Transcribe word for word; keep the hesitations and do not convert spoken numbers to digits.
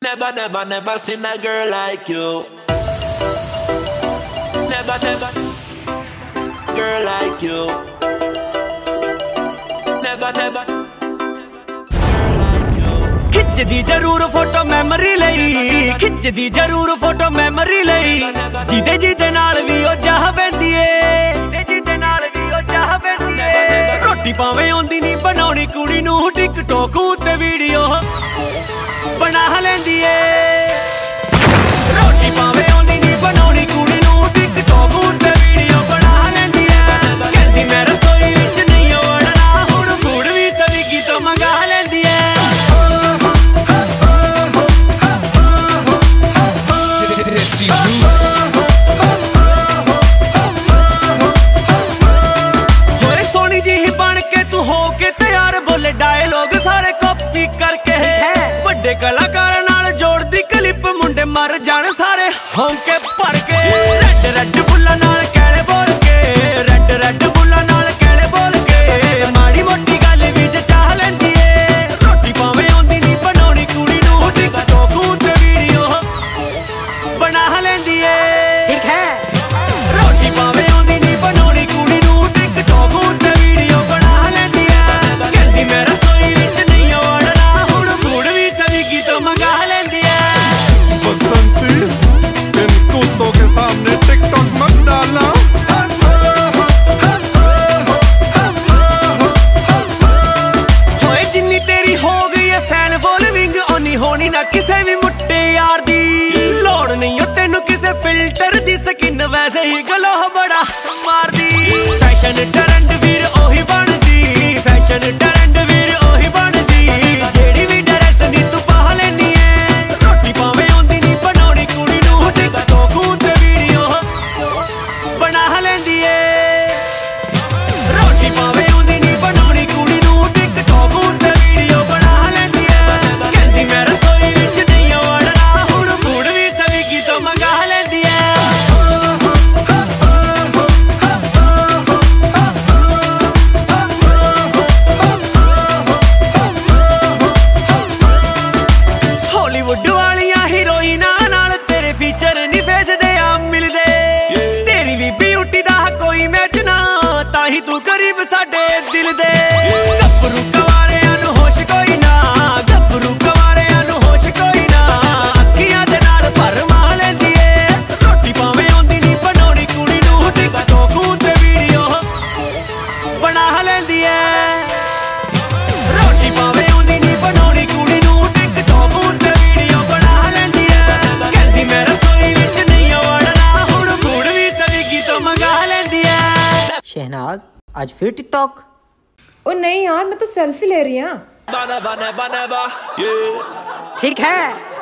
Never, never, never seen a girl like you. Never, never, girl like you. Never, never, girl like you. खिच दी जरूर photo memory लई, खिच दी जरूर photo memory लई, जिदे जिदे नाल भी ओ चाह पैंदी ए, जिदे नाल भी ओ चाह पैंदी ए। रोटी पावे आउंदी नी बनाउणी कुड़ी नूं टिकटॉक उत्ते वीडियो बना लैंदी ए। रोटी पावे आउंदी नी बनाउणी कुड़ी नूं टिकटॉक उत्ते वीडियो बना लैंदी ए। कहंदी मैं रसोई विच नहीं वड़ना, हुण फूड भी स्विगी तो मंगा लैंदी ए। होए सोनी जी ही बन के तू हो के तैयार, बोले डायलॉग सारे कॉपी करके, बड़े कलाकार नाल जोड़दी क्लिप, मुंडे मर जाण सारे होंके भर के। रेड रेड बुल्ला नाल कैले बोल के, रेड रेड बुल्ला नाल कैले बोल के, माड़ी मोटी गल विच चाह लैंदी ए। रोटी पावे आउंदी नी बनाउणी कुड़ी नूं टिकटॉक उत्ते वीडियो बना लैंदी ए। ठीक है। रोटी पावे आउंदी नी बनाउणी कुड़ी नूं टिकटॉक उत्ते वीडियो बना लैंदी ए। कहंदी मैं रसोई विच नहीं वड़ना, हुण फूड भी स्विगी तो मंगा लैंदी ए। बसंती इन कुत्तों के सामने टिकटॉक मत डालना। होए जिन्नी तेरी हो गई है फैन फॉलोइंग, ओनी होनी ना किसे भी मुट्टे यार दी। लोड़ नहीं हो तेनू किसे फिल्टर दी, स्किन वैसे ही ग्लो बड़ा मारदी। फैशन ट्रेंड वीर ओही बनदी, फैशन ट्रेंड वीर ओही बनदी, जेड़ी भी ड्रेस नी तू पा लैनी है। रोटी पावे आउंदी नी बनाउणी कुड़ी नूं टिकटॉक उत्ते वीडियो बना लैंदी ए। रोटी पावे आउंदी नी बनाउणी कुड़ी नूं टिकटॉक उत्ते वीडियो बना लैंदी ए। कहंदी मैं रसोई विच नहीं वड़ना, हुण फूड भी स्विगी तो मंगा लैंदी ए। हॉलीवुड वालियां हीरोइनां नाल तेरे फीचर नी भेजदे आ मिलदे, तेरी भी ब्यूटी दा कोई मैच ना, ताही तू करीब साडे दिल दे। गब्बरू कवारियां नूं होश कोई ना, गब्बरू कवारियां नूं होश कोई ना, अखियां दे नाल भर मार लैंदी ए। रोटी पावे आउंदी नी बनाउणी कुड़ी नूं टिकटॉक उत्ते वीडियो बना लैंदी ए। रोटी पावे आउंदी नी बनाउणी कुड़ी नूं टिकटॉक उत्ते वीडियो बना लैंदी ए। कहंदी मैं रसोई विच नहीं वड़ना, हुण फूड भी स्विगी तो मंगा लैंदी ए। शहनाज आज फिर टिकटॉक? ओ नहीं यार, मैं तो सेल्फी ले रही हूँ। Never, never, never, never, yeah. ठीक है।